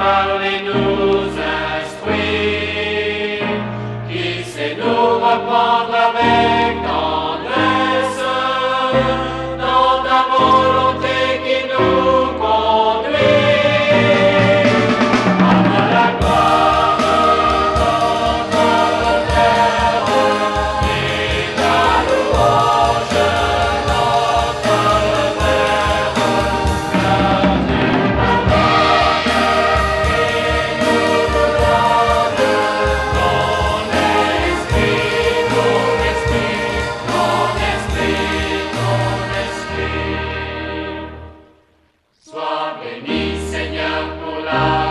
parlez-nous instruire, qui sait nous reprendre avec tendresse dans ta volonté qui nous conduit. À la gloire, notre auteur, et la louange, notre Père, car tu pardonnes et nous donnes ton esprit, ton esprit, ton esprit, ton esprit. Sois béni, Seigneur, pour la